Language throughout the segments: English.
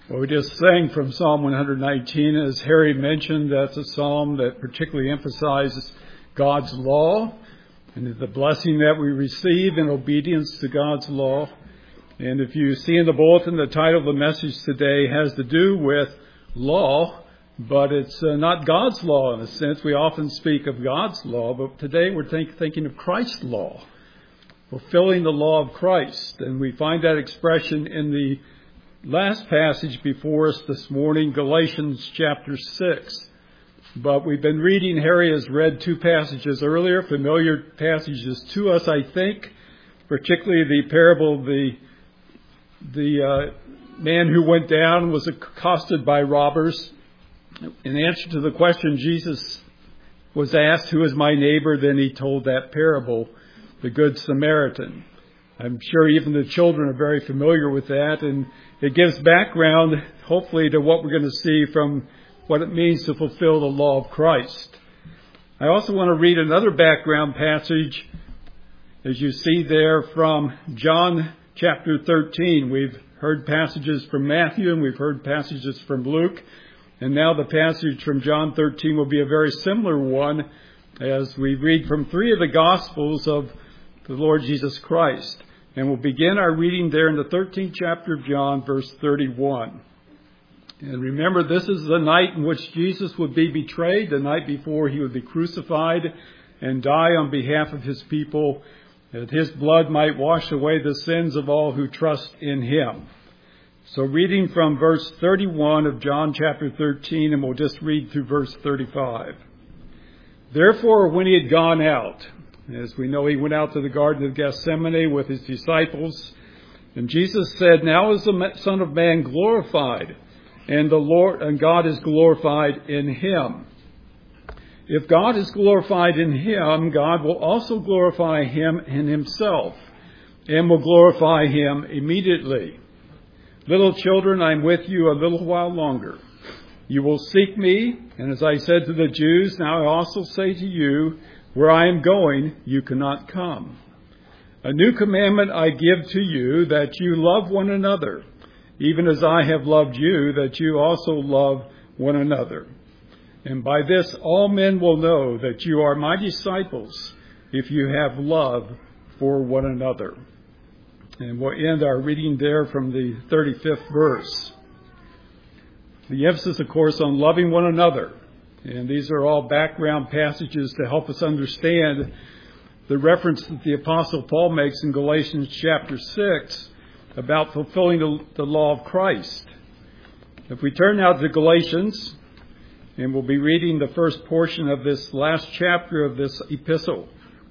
Well, we just sang from Psalm 119. As Harry mentioned, that's a psalm that particularly emphasizes God's law and the blessing that we receive in obedience to God's law. And if you see in the bulletin, the title of the message today has to do with law, but it's not God's law in a sense. We often speak of God's law, but today we're thinking of Christ's law, fulfilling the law of Christ. And we find that expression in the last passage before us this morning, Galatians chapter 6. But we've been reading, Harry has read two passages earlier, familiar passages to us, I think, particularly the parable of the man who went down and was accosted by robbers. In answer to the question Jesus was asked, "Who is my neighbor?" Then he told that parable, the Good Samaritan. I'm sure even the children are very familiar with that, and it gives background, hopefully, to what we're going to see from what it means to fulfill the law of Christ. I also want to read another background passage, as you see there, from John chapter 13. We've heard passages from Matthew, and we've heard passages from Luke, and now the passage from John 13 will be a very similar one as we read from three of the Gospels of the Lord Jesus Christ. And we'll begin our reading there in the 13th chapter of John, verse 31. And remember, this is the night in which Jesus would be betrayed, the night before he would be crucified and die on behalf of his people, that his blood might wash away the sins of all who trust in him. So reading from verse 31 of John chapter 13, and we'll just read through verse 35. Therefore, when he had gone out, as we know, he went out to the Garden of Gethsemane with his disciples. And Jesus said, "Now is the Son of Man glorified, and God is glorified in him. If God is glorified in him, God will also glorify him in himself, and will glorify him immediately. Little children, I am with you a little while longer. You will seek me, and as I said to the Jews, now I also say to you, where I am going, you cannot come. A new commandment I give to you, that you love one another, even as I have loved you, that you also love one another. And by this all men will know that you are my disciples, if you have love for one another." And we'll end our reading there from the 35th verse. The emphasis, of course, on loving one another. And these are all background passages to help us understand the reference that the Apostle Paul makes in Galatians chapter 6 about fulfilling the law of Christ. If we turn now to Galatians, and we'll be reading the first portion of this last chapter of this epistle.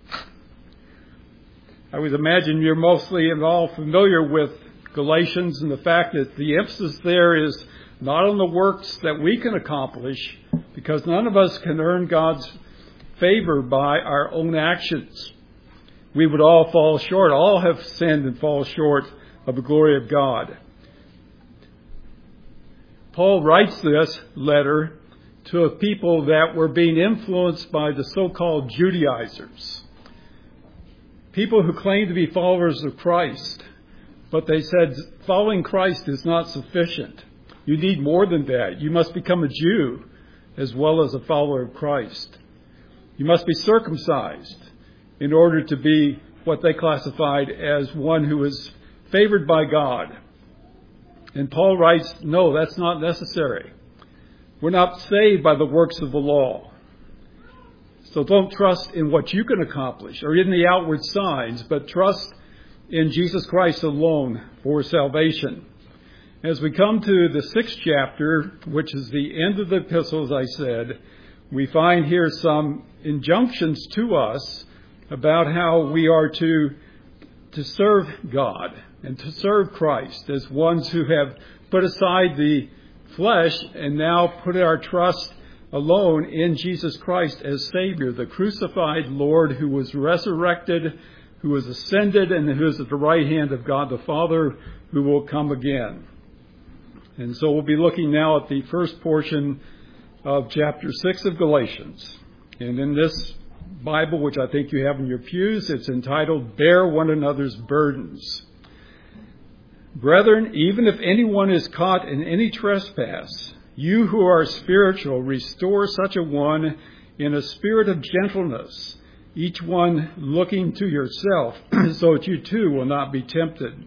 I would imagine you're mostly and all familiar with Galatians and the fact that the emphasis there is not on the works that we can accomplish, because none of us can earn God's favor by our own actions. We would all fall short. All have sinned and fall short of the glory of God. Paul writes this letter to a people that were being influenced by the so-called Judaizers. People who claim to be followers of Christ. But they said following Christ is not sufficient. You need more than that. You must become a Jew as well as a follower of Christ. You must be circumcised in order to be what they classified as one who is favored by God. And Paul writes, no, that's not necessary. We're not saved by the works of the law. So don't trust in what you can accomplish or in the outward signs, but trust in Jesus Christ alone for salvation. As we come to the 6th chapter, which is the end of the epistle, as I said, we find here some injunctions to us about how we are to serve God and to serve Christ as ones who have put aside the flesh and now put our trust alone in Jesus Christ as Savior, the crucified Lord who was resurrected, who was ascended, and who is at the right hand of God the Father, who will come again. And so we'll be looking now at the first portion of chapter 6 of Galatians. And in this Bible, which I think you have in your pews, it's entitled, Bear One Another's Burdens. Brethren, even if anyone is caught in any trespass, you who are spiritual, restore such a one in a spirit of gentleness, each one looking to yourself, so that you too will not be tempted.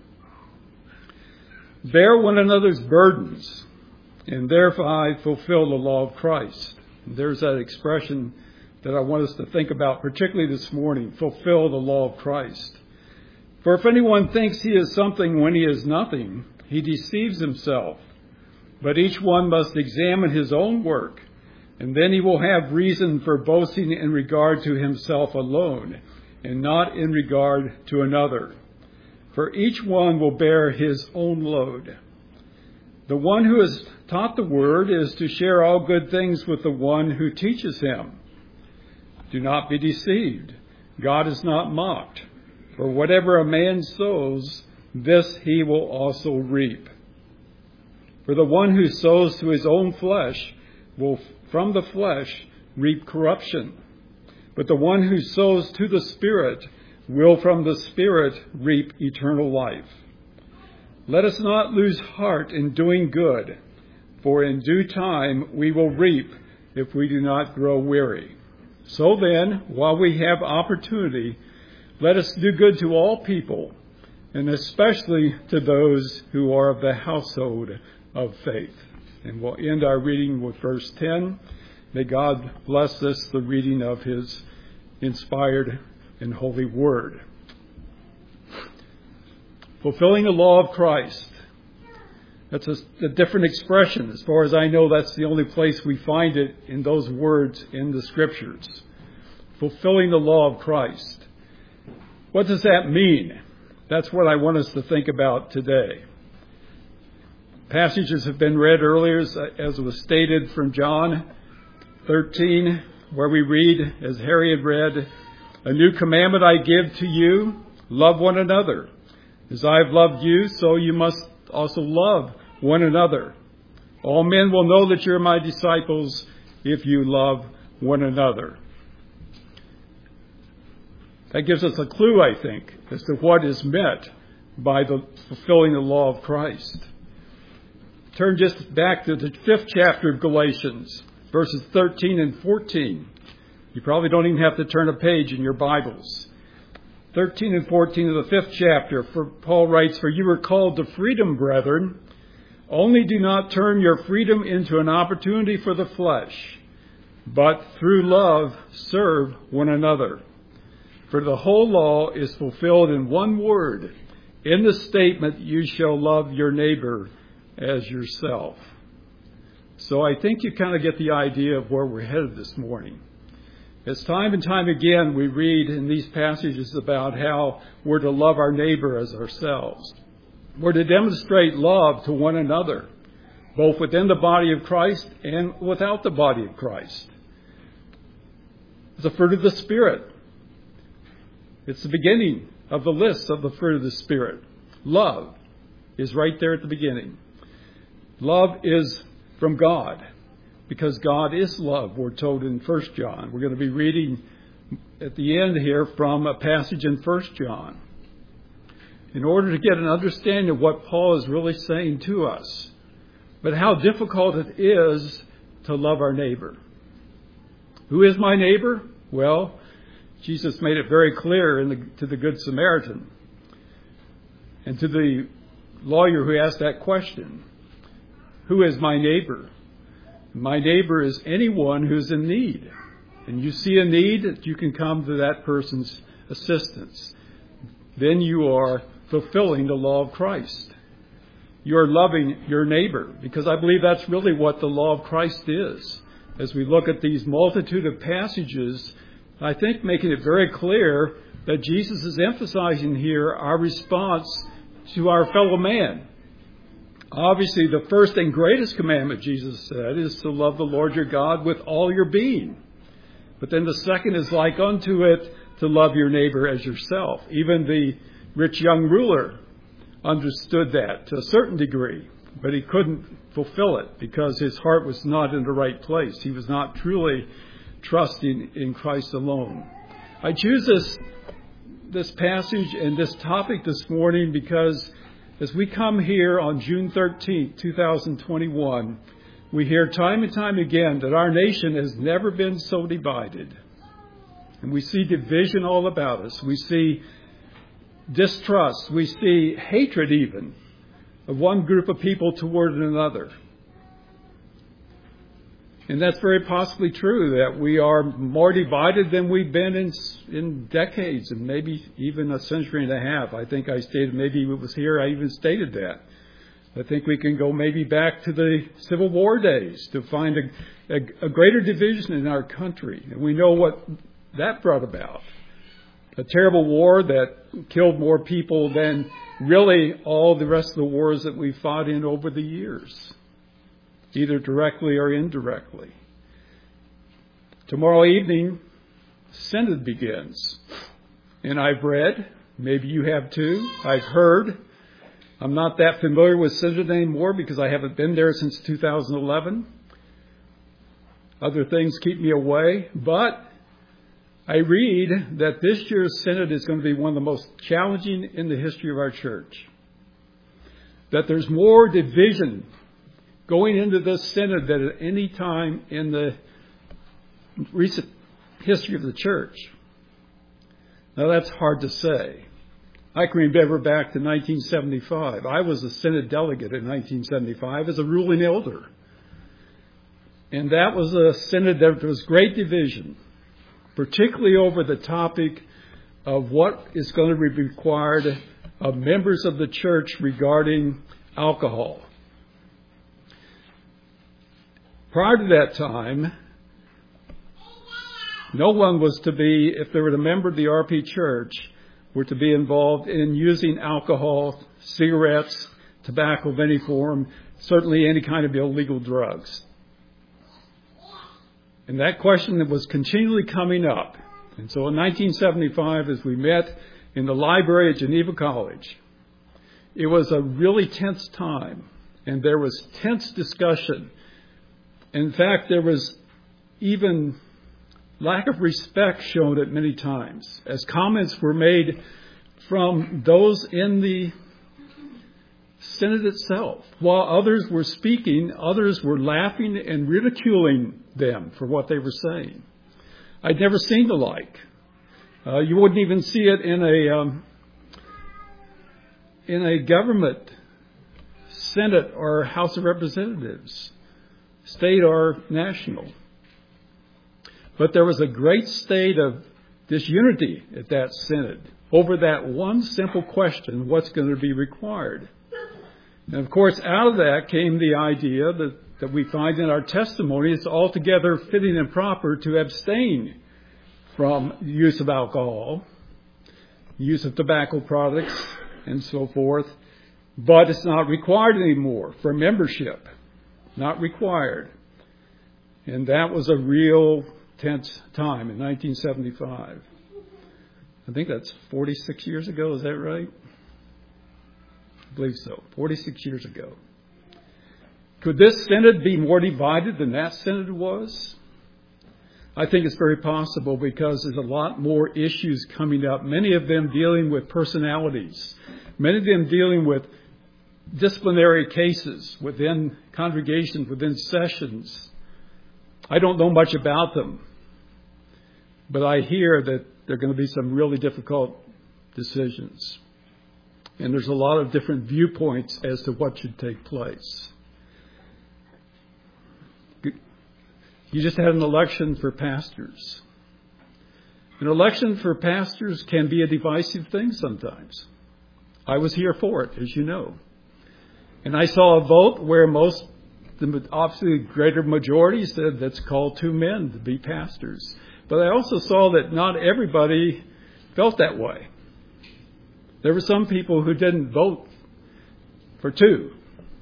Bear one another's burdens, and thereby fulfill the law of Christ. There's that expression that I want us to think about, particularly this morning, fulfill the law of Christ. For if anyone thinks he is something when he is nothing, he deceives himself. But each one must examine his own work, and then he will have reason for boasting in regard to himself alone, and not in regard to another. For each one will bear his own load. The one who is taught the word is to share all good things with the one who teaches him. Do not be deceived. God is not mocked. For whatever a man sows, this he will also reap. For the one who sows to his own flesh will from the flesh reap corruption. But the one who sows to the Spirit will from the Spirit reap eternal life. Let us not lose heart in doing good, for in due time we will reap if we do not grow weary. So then, while we have opportunity, let us do good to all people, and especially to those who are of the household of faith. And we'll end our reading with verse 10. May God bless this, the reading of his inspired and holy word. Fulfilling the law of Christ. That's a different expression. As far as I know, that's the only place we find it in those words in the Scriptures. Fulfilling the law of Christ. What does that mean? That's what I want us to think about today. Passages have been read earlier, as was stated from John 13, where we read, as Harry had read, "A new commandment I give to you, love one another. As I have loved you, so you must also love one another. All men will know that you're my disciples if you love one another." That gives us a clue, I think, as to what is meant by the fulfilling the law of Christ. Turn just back to the 5th chapter of Galatians, verses 13 and 14. You probably don't even have to turn a page in your Bibles. 13 and 14 of the 5th chapter, for Paul writes, "For you were called to freedom, brethren. Only do not turn your freedom into an opportunity for the flesh, but through love serve one another. For the whole law is fulfilled in one word, in the statement, you shall love your neighbor as yourself." So I think you kind of get the idea of where we're headed this morning. As time and time again we read in these passages about how we're to love our neighbor as ourselves. We're to demonstrate love to one another, both within the body of Christ and without the body of Christ. It's a fruit of the Spirit. It's the beginning of the list of the fruit of the Spirit. Love is right there at the beginning. Love is from God, because God is love, we're told in 1 John. We're going to be reading at the end here from a passage in 1 John, in order to get an understanding of what Paul is really saying to us, but how difficult it is to love our neighbor. Who is my neighbor? Well, Jesus made it very clear to the Good Samaritan and to the lawyer who asked that question. Who is my neighbor? My neighbor is anyone who's in need. And you see a need, that you can come to that person's assistance. Then you are fulfilling the law of Christ. You are loving your neighbor, because I believe that's really what the law of Christ is. As we look at these multitude of passages, I think making it very clear that Jesus is emphasizing here our response to our fellow man. Obviously, the first and greatest commandment, Jesus said, is to love the Lord your God with all your being. But then the second is like unto it, to love your neighbor as yourself. Even the rich young ruler understood that to a certain degree, but he couldn't fulfill it because his heart was not in the right place. He was not truly trusting in Christ alone. I choose this passage and this topic this morning because As we come here on June 13th, 2021, we hear time and time again that our nation has never been so divided. And we see division all about us. We see distrust. We see hatred even of one group of people toward another. And that's very possibly true, that we are more divided than we've been in decades and maybe even a century and a half. I think I stated, maybe it was here I even stated that. I think we can go maybe back to the Civil War days to find a greater division in our country. And we know what that brought about. A terrible war that killed more people than really all the rest of the wars that we fought in over the years, either directly or indirectly. Tomorrow evening, Synod begins. And I've read, maybe you have too, I've heard. I'm not that familiar with Synod anymore because I haven't been there since 2011. Other things keep me away, but I read that this year's Synod is going to be one of the most challenging in the history of our church. That there's more division going into this Synod than at any time in the recent history of the church. Now that's hard to say. I can remember back to 1975. I was a Synod delegate in 1975 as a ruling elder. And that was a Synod that there was great division, particularly over the topic of what is going to be required of members of the church regarding alcohol. Prior to that time, no one was to be, if they were a member of the RP Church, were to be involved in using alcohol, cigarettes, tobacco of any form, certainly any kind of illegal drugs. And that question was continually coming up. And so in 1975, as we met in the library at Geneva College, it was a really tense time. And there was tense discussion. In fact, there was even lack of respect shown at many times, as comments were made from those in the Synod itself. While others were speaking, others were laughing and ridiculing them for what they were saying. I'd never seen the like. You wouldn't even see it in a government Senate or House of Representatives, state or national. But there was a great state of disunity at that Synod over that one simple question, what's going to be required? And of course, out of that came the idea that we find in our testimony, it's altogether fitting and proper to abstain from use of alcohol, use of tobacco products, and so forth. But it's not required anymore for membership. Not required. And that was a real tense time in 1975. I think that's 46 years ago. Is that right? I believe so. 46 years ago. Could this Synod be more divided than that Synod was? I think it's very possible because there's a lot more issues coming up, many of them dealing with personalities, many of them dealing with disciplinary cases within congregations, within sessions. I don't know much about them, but I hear that there are going to be some really difficult decisions. And there's a lot of different viewpoints as to what should take place. You just had an election for pastors. An election for pastors can be a divisive thing sometimes. I was here for it, as you know. And I saw a vote where obviously the greater majority said let's call 2 men to be pastors. But I also saw that not everybody felt that way. There were some people who didn't vote for 2.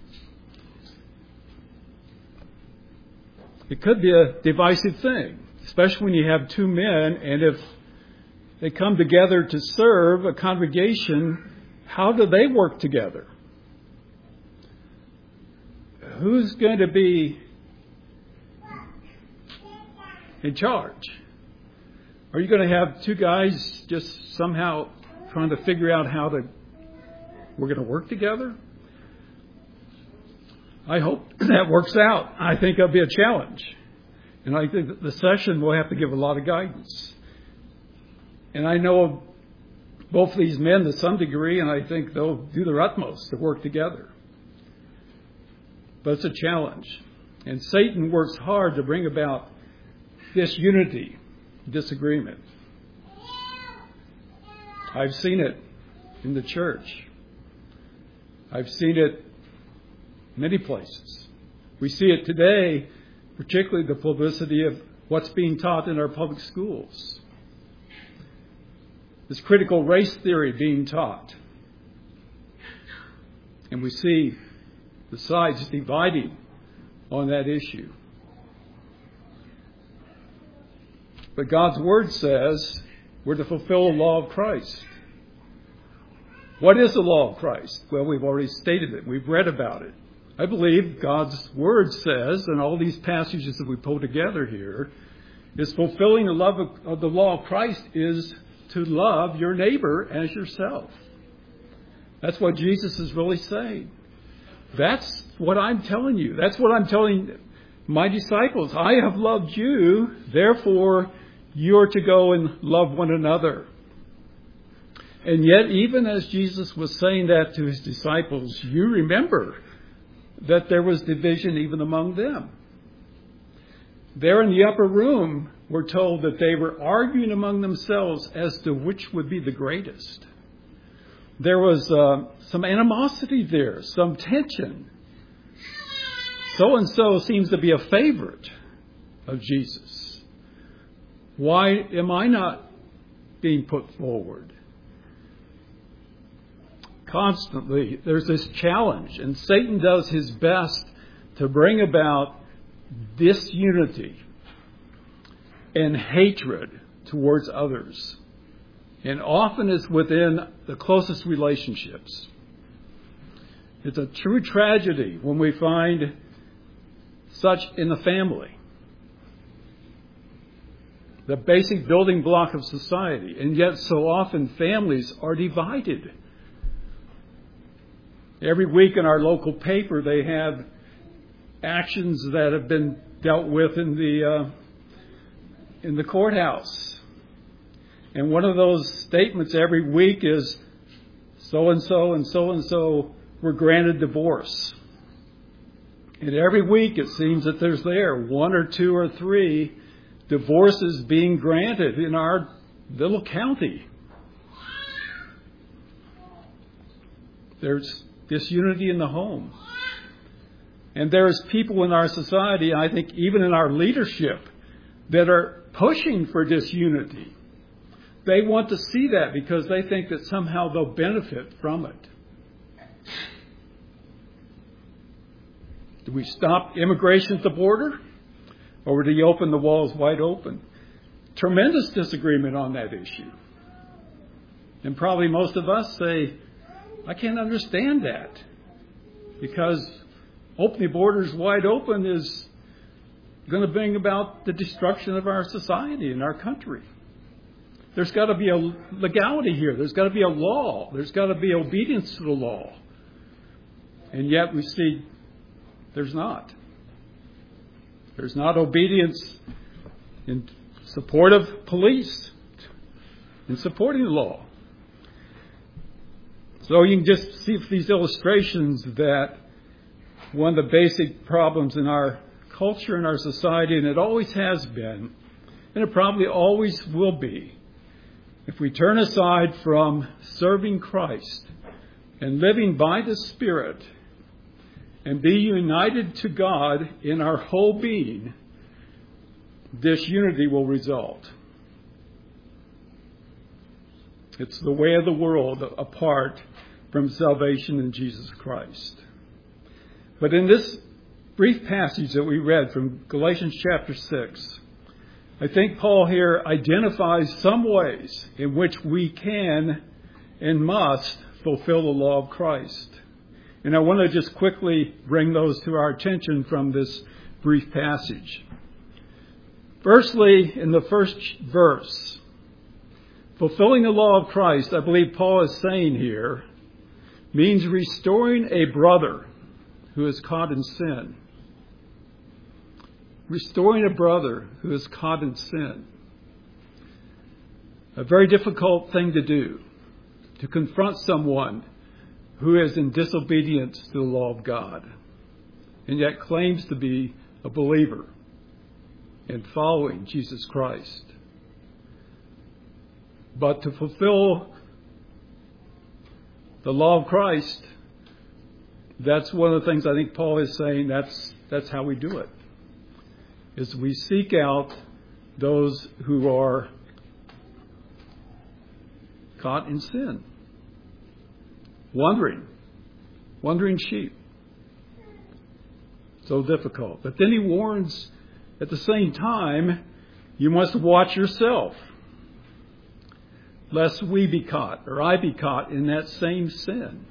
It could be a divisive thing, especially when you have 2 men, and if they come together to serve a congregation, how do they work together? Who's going to be in charge? Are you going to have 2 guys just somehow trying to figure out how to We're going to work together? I hope that works out. I think it'll be a challenge. And I think that the session will have to give a lot of guidance. And I know both of these men to some degree, and I think they'll do their utmost to work together. But it's a challenge. And Satan works hard to bring about disunity, disagreement. I've seen it in the church. I've seen it many places. We see it today, particularly the publicity of what's being taught in our public schools. This critical race theory being taught. And we see the sides dividing on that issue. But God's Word says we're to fulfill the law of Christ. What is the law of Christ? Well, we've already stated it. We've read about it. I believe God's Word says, and all these passages that we pull together here, is fulfilling the love of the law of Christ is to love your neighbor as yourself. That's what Jesus is really saying. That's what I'm telling you. That's what I'm telling my disciples. I have loved you, therefore you're to go and love one another. And yet, even as Jesus was saying that to his disciples, you remember that there was division even among them. There in the upper room, we're told that they were arguing among themselves as to which would be the greatest. There was some animosity there, some tension. So-and-so seems to be a favorite of Jesus. Why am I not being put forward? Constantly, there's this challenge, and Satan does his best to bring about disunity and hatred towards others. And often it's within the closest relationships. It's a true tragedy when we find such in the family. The basic building block of society. And yet so often families are divided. Every week in our local paper they have actions that have been dealt with in the courthouse. And one of those statements every week is so-and-so and so-and-so were granted divorce. And every week it seems that there's one or two or three divorces being granted in our little county. There's disunity in the home. And there's people in our society, I think even in our leadership, that are pushing for disunity. They want to see that because they think that somehow they'll benefit from it. Do we stop immigration at the border? Or do you open the walls wide open? Tremendous disagreement on that issue. And probably most of us say, I can't understand that. Because opening borders wide open is going to bring about the destruction of our society and our country. There's got to be a legality here. There's got to be a law. There's got to be obedience to the law. And yet we see there's not. There's not obedience in support of police, in supporting the law. So you can just see from these illustrations that one of the basic problems in our culture and our society, and it always has been, and it probably always will be, if we turn aside from serving Christ and living by the Spirit and be united to God in our whole being, disunity will result. It's the way of the world apart from salvation in Jesus Christ. But in this brief passage that we read from Galatians chapter 6, I think Paul here identifies some ways in which we can and must fulfill the law of Christ. And I want to just quickly bring those to our attention from this brief passage. Firstly, in the first verse, fulfilling the law of Christ, I believe Paul is saying here means restoring a brother who is caught in sin. Restoring a brother who is caught in sin. A very difficult thing to do, to confront someone who is in disobedience to the law of God, and yet claims to be a believer and following Jesus Christ. But to fulfill the law of Christ, that's one of the things I think Paul is saying, that's how we do it. Is we seek out those who are caught in sin. Wandering sheep. So difficult. But then he warns at the same time, you must watch yourself, lest we be caught, or I be caught in that same sin.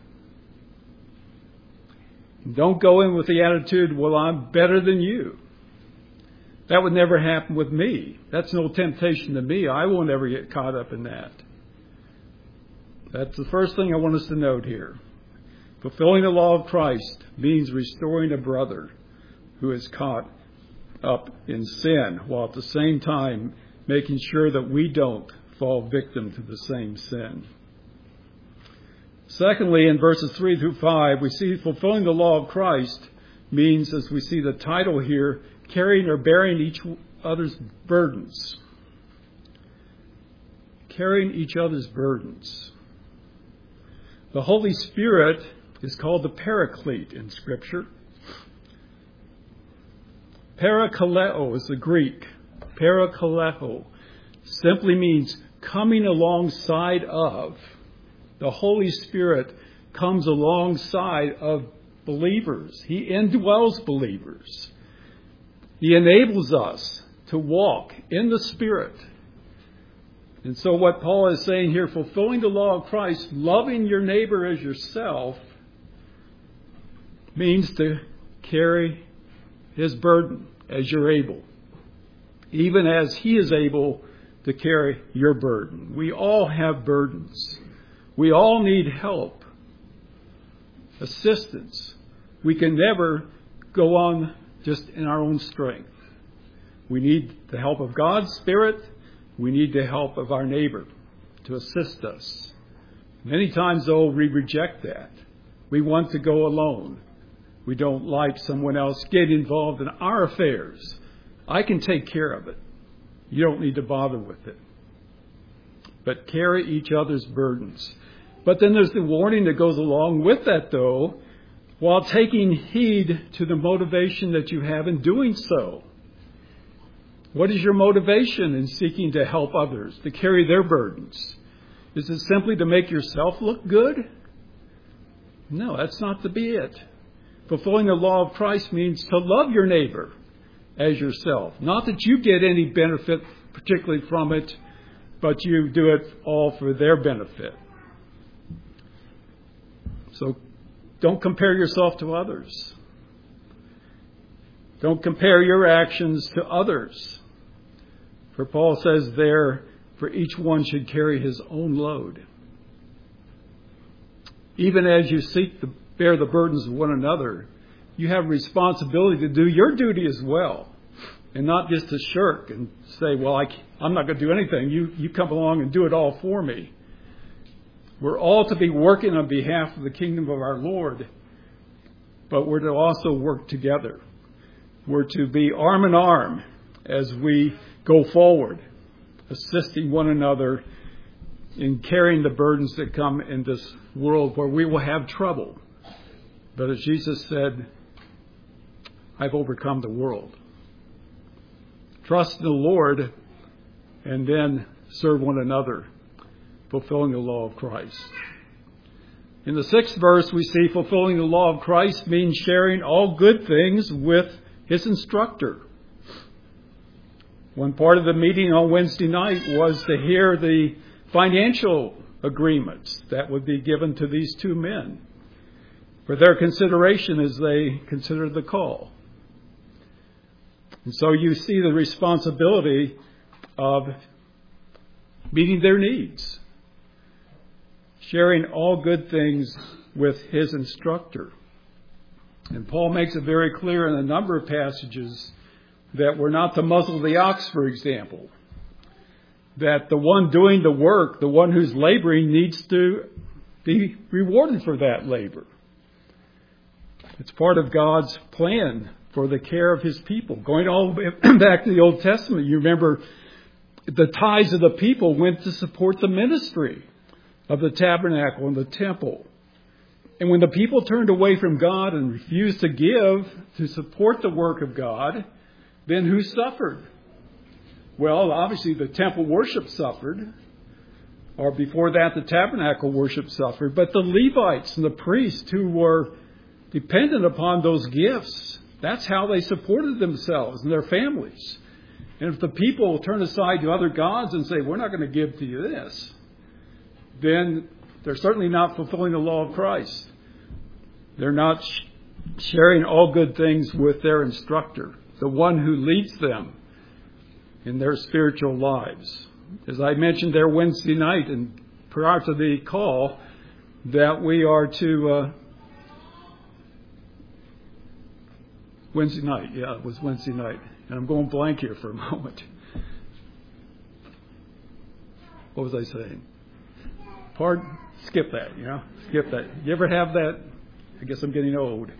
Don't go in with the attitude, well, I'm better than you. That would never happen with me. That's no temptation to me. I won't ever get caught up in that. That's the first thing I want us to note here. Fulfilling the law of Christ means restoring a brother who is caught up in sin, while at the same time making sure that we don't fall victim to the same sin. Secondly, in verses 3 through 5, we see fulfilling the law of Christ means, as we see the title here, carrying or bearing each other's burdens. Carrying each other's burdens. The Holy Spirit is called the Paraclete in Scripture. Parakaleo is the Greek. Parakaleo simply means coming alongside of. The Holy Spirit comes alongside of believers. He indwells believers. He enables us to walk in the Spirit. And so what Paul is saying here, fulfilling the law of Christ, loving your neighbor as yourself, means to carry his burden as you're able, even as he is able to carry your burden. We all have burdens. We all need help, assistance. We can never go on just in our own strength. We need the help of God's Spirit. We need the help of our neighbor to assist us. Many times, though, we reject that. We want to go alone. We don't like someone else getting involved in our affairs. I can take care of it. You don't need to bother with it. But carry each other's burdens. But then there's the warning that goes along with that, though, while taking heed to the motivation that you have in doing so. What is your motivation in seeking to help others, to carry their burdens? Is it simply to make yourself look good? No, that's not to be it. Fulfilling the law of Christ means to love your neighbor as yourself. Not that you get any benefit particularly from it, but you do it all for their benefit. So don't compare yourself to others. Don't compare your actions to others. For Paul says there, for each one should carry his own load. Even as you seek to bear the burdens of one another, you have responsibility to do your duty as well. And not just to shirk and say, well, I'm not going to do anything. You come along and do it all for me. We're all to be working on behalf of the kingdom of our Lord, but we're to also work together. We're to be arm in arm as we go forward, assisting one another in carrying the burdens that come in this world where we will have trouble. But as Jesus said, I've overcome the world. Trust in the Lord and then serve one another, fulfilling the law of Christ. In the 6th verse, we see fulfilling the law of Christ means sharing all good things with his instructor. One part of the meeting on Wednesday night was to hear the financial agreements that would be given to these two men for their consideration as they considered the call. And so you see the responsibility of meeting their needs, sharing all good things with his instructor. And Paul makes it very clear in a number of passages that we're not to muzzle the ox, for example. That the one doing the work, the one who's laboring, needs to be rewarded for that labor. It's part of God's plan for the care of his people. Going all the way back to the Old Testament, you remember the tithes of the people went to support the ministry of the tabernacle and the temple. And when the people turned away from God and refused to give to support the work of God, then who suffered? Well, obviously the temple worship suffered, or before that the tabernacle worship suffered, but the Levites and the priests who were dependent upon those gifts, that's how they supported themselves and their families. And if the people turn aside to other gods and say, we're not going to give to you this, then they're certainly not fulfilling the law of Christ. They're not sharing all good things with their instructor, the one who leads them in their spiritual lives. As I mentioned there Wednesday night and prior to the call, that we are to... Wednesday night, yeah, it was Wednesday night. And I'm going blank here for a moment. What was I saying? Pardon? Skip that, skip that. You ever have that? I guess I'm getting old.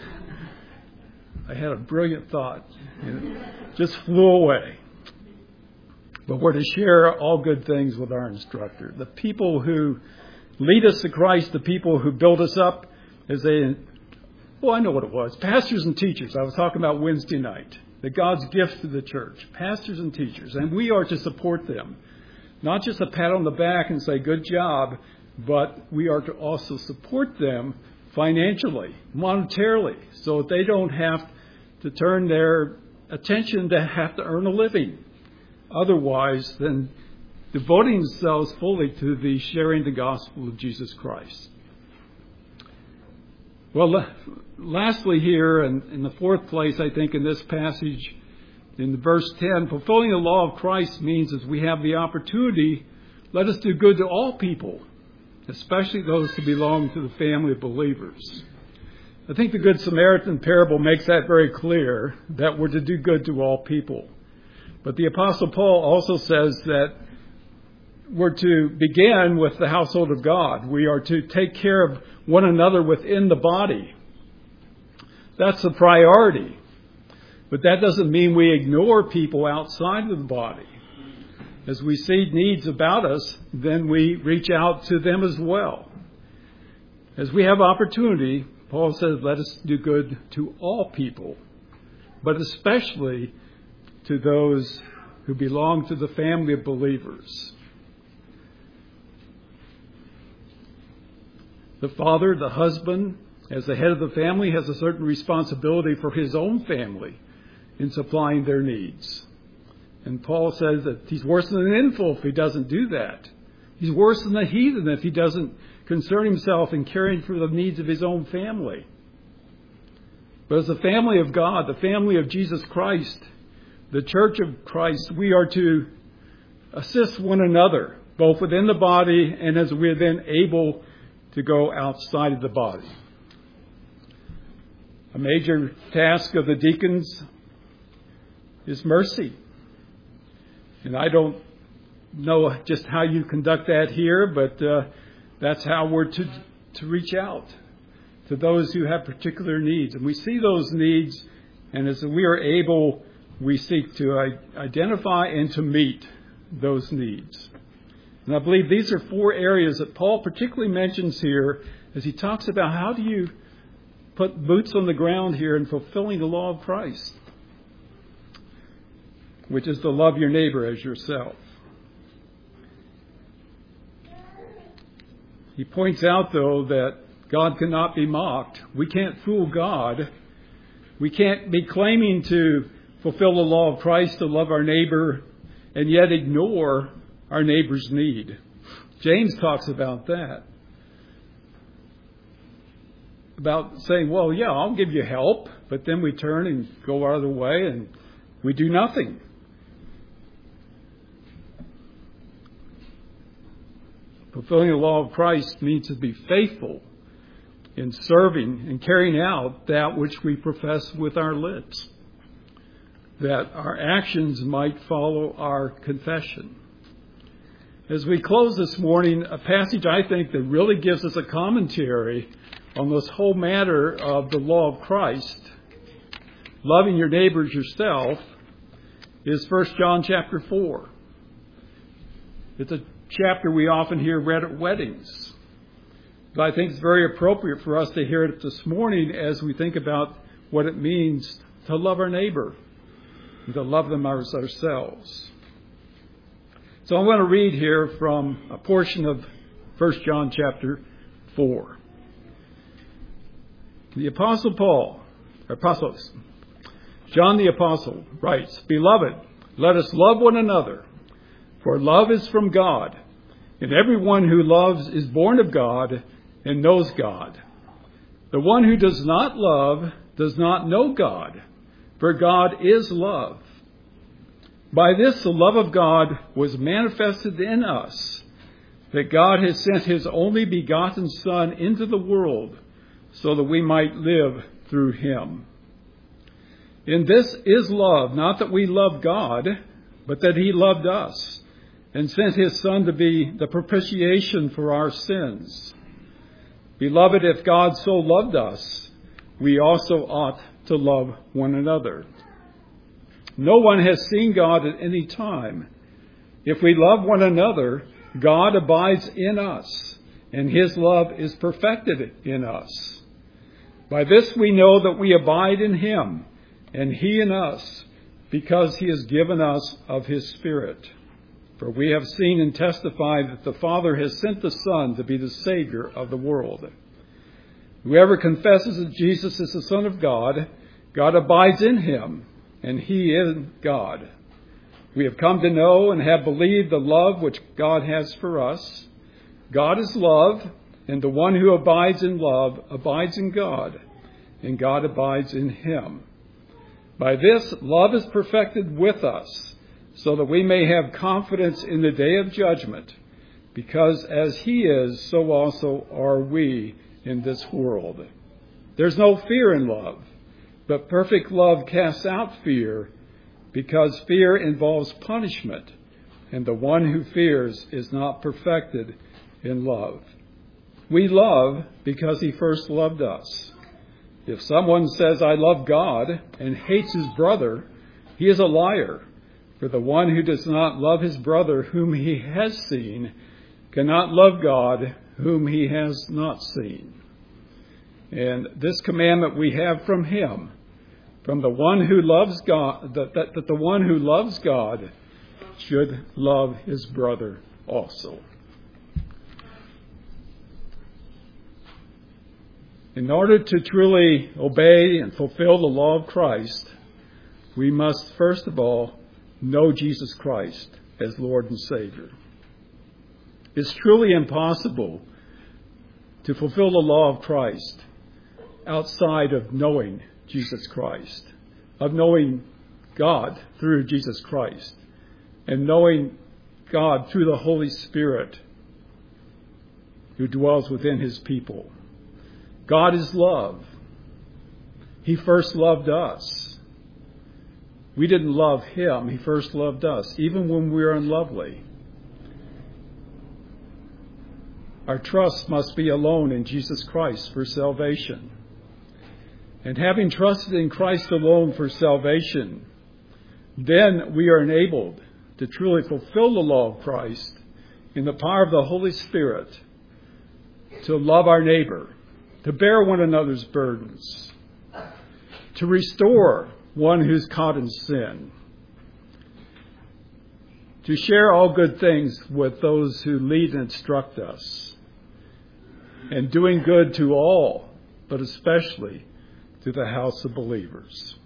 I had a brilliant thought. Just flew away. But we're to share all good things with our instructor. The people who lead us to Christ, the people who build us up as they... Well, I know what it was. Pastors and teachers. I was talking about Wednesday night. The God's gift to the church. Pastors and teachers. And we are to support them. Not just a pat on the back and say, good job, but we are to also support them financially, monetarily, so that they don't have to turn their attention to have to earn a living. Otherwise, then devoting themselves fully to the sharing the gospel of Jesus Christ. Well, lastly here, and in the fourth place, I think, in this passage, in verse 10, fulfilling the law of Christ means as we have the opportunity, let us do good to all people, especially those who belong to the family of believers. I think the Good Samaritan parable makes that very clear, that we're to do good to all people. But the Apostle Paul also says that we're to begin with the household of God. We are to take care of one another within the body. That's a priority. But that doesn't mean we ignore people outside of the body. As we see needs about us, then we reach out to them as well. As we have opportunity, Paul says, let us do good to all people, but especially to those who belong to the family of believers. The father, the husband, as the head of the family, has a certain responsibility for his own family in supplying their needs. And Paul says that he's worse than an infidel if he doesn't do that. He's worse than a heathen if he doesn't concern himself in caring for the needs of his own family. But as the family of God, the family of Jesus Christ, the church of Christ, we are to assist one another, both within the body and as we're then able to go outside of the body. A major task of the deacons is mercy. And I don't know just how you conduct that here, but that's how we're to reach out to those who have particular needs. And we see those needs, and as we are able, we seek to identify and to meet those needs. And I believe these are four areas that Paul particularly mentions here as he talks about how do you put boots on the ground here in fulfilling the law of Christ, which is to love your neighbor as yourself. He points out, though, that God cannot be mocked. We can't fool God. We can't be claiming to fulfill the law of Christ, to love our neighbor, and yet ignore our neighbor's need. James talks about that. About saying, well, yeah, I'll give you help, but then we turn and go our other way and we do nothing. Fulfilling the law of Christ means to be faithful in serving and carrying out that which we profess with our lips, that our actions might follow our confession. As we close this morning, a passage I think that really gives us a commentary on this whole matter of the law of Christ, loving your neighbor as yourself, is 1 John chapter 4. It's a chapter we often hear read at weddings. But I think it's very appropriate for us to hear it this morning as we think about what it means to love our neighbor and to love them as ourselves. So I'm going to read here from a portion of 1 John chapter 4. The Apostle John the Apostle writes, "Beloved, let us love one another, for love is from God, and everyone who loves is born of God and knows God. The one who does not love does not know God, for God is love. By this the love of God was manifested in us, that God has sent his only begotten Son into the world so that we might live through him. In this is love, not that we love God, but that he loved us and sent his Son to be the propitiation for our sins. Beloved, if God so loved us, we also ought to love one another. No one has seen God at any time. If we love one another, God abides in us, and his love is perfected in us. By this we know that we abide in him, and he in us, because he has given us of his Spirit. For we have seen and testified that the Father has sent the Son to be the Savior of the world. Whoever confesses that Jesus is the Son of God, God abides in him, and he in God. We have come to know and have believed the love which God has for us. God is love, and the one who abides in love abides in God, and God abides in him. By this, love is perfected with us, so that we may have confidence in the day of judgment, because as he is, so also are we in this world. There's no fear in love, but perfect love casts out fear, because fear involves punishment, and the one who fears is not perfected in love. We love because he first loved us. If someone says, I love God, and hates his brother, he is a liar. For the one who does not love his brother whom he has seen cannot love God whom he has not seen. And this commandment we have from him, from the one who loves God, that the one who loves God should love his brother also. In order to truly obey and fulfill the law of Christ, we must first of all know Jesus Christ as Lord and Savior. It's truly impossible to fulfill the law of Christ outside of knowing Jesus Christ, of knowing God through Jesus Christ, and knowing God through the Holy Spirit who dwells within his people. God is love. He first loved us. We didn't love him. He first loved us, even when we were unlovely. Our trust must be alone in Jesus Christ for salvation. And having trusted in Christ alone for salvation, then we are enabled to truly fulfill the law of Christ in the power of the Holy Spirit, to love our neighbor, to bear one another's burdens, to restore one who's caught in sin, to share all good things with those who lead and instruct us, and doing good to all, but especially to the house of believers.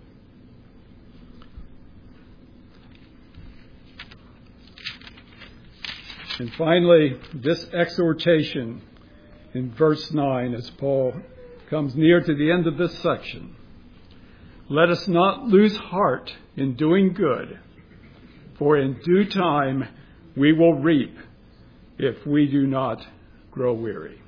And finally, this exhortation in verse 9, as Paul comes near to the end of this section. Let us not lose heart in doing good, for in due time we will reap if we do not grow weary.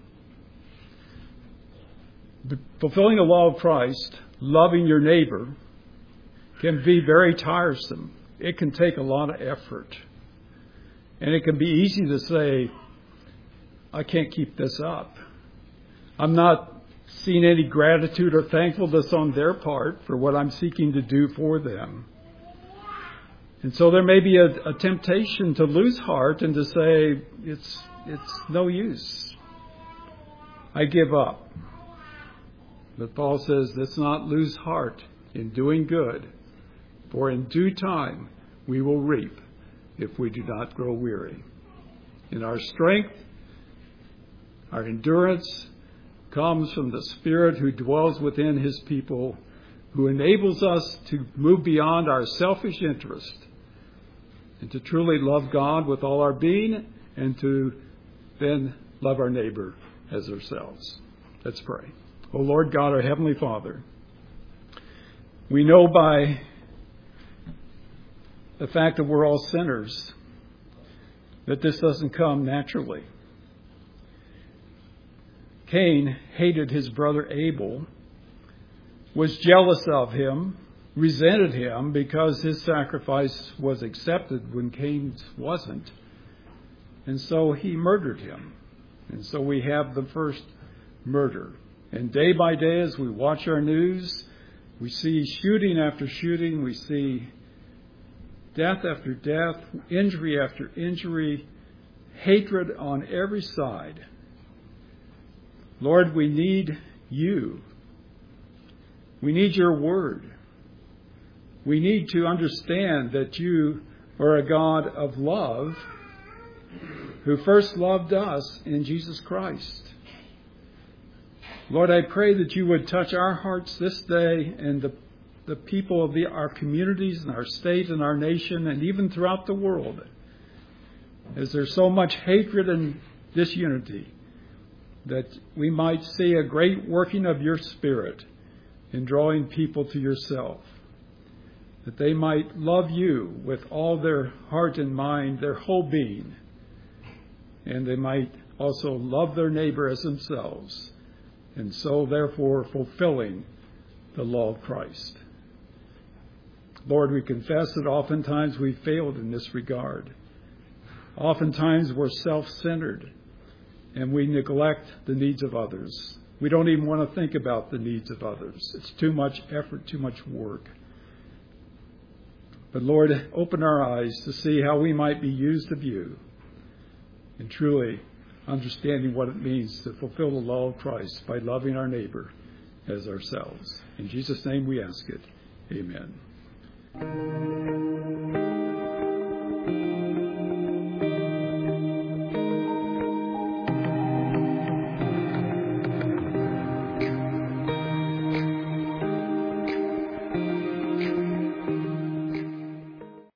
Fulfilling the law of Christ, loving your neighbor, can be very tiresome. It can take a lot of effort. And it can be easy to say, I can't keep this up. I'm not seeing any gratitude or thankfulness on their part for what I'm seeking to do for them. And so there may be a temptation to lose heart and to say, it's no use. I give up. But Paul says, let's not lose heart in doing good, for in due time we will reap if we do not grow weary. And our strength, our endurance comes from the Spirit who dwells within His people, who enables us to move beyond our selfish interest and to truly love God with all our being and to then love our neighbor as ourselves. Let's pray. O Lord God, our Heavenly Father, we know by the fact that we're all sinners that this doesn't come naturally. Cain hated his brother Abel, was jealous of him, resented him because his sacrifice was accepted when Cain's wasn't. And so he murdered him. And so we have the first murder. And day by day, as we watch our news, we see shooting after shooting. We see death after death, injury after injury, hatred on every side. Lord, we need you. We need your word. We need to understand that you are a God of love who first loved us in Jesus Christ. Lord, I pray that you would touch our hearts this day and the people of our communities and our state and our nation and even throughout the world, as there's so much hatred and disunity, that we might see a great working of your Spirit in drawing people to yourself, that they might love you with all their heart and mind, their whole being, and they might also love their neighbor as themselves, and so therefore fulfilling the law of Christ. Lord, we confess that oftentimes we failed in this regard. Oftentimes we're self-centered and we neglect the needs of others. We don't even want to think about the needs of others. It's too much effort, too much work. But Lord, open our eyes to see how we might be used of you in truly understanding what it means to fulfill the law of Christ by loving our neighbor as ourselves. In Jesus' name we ask it. Amen.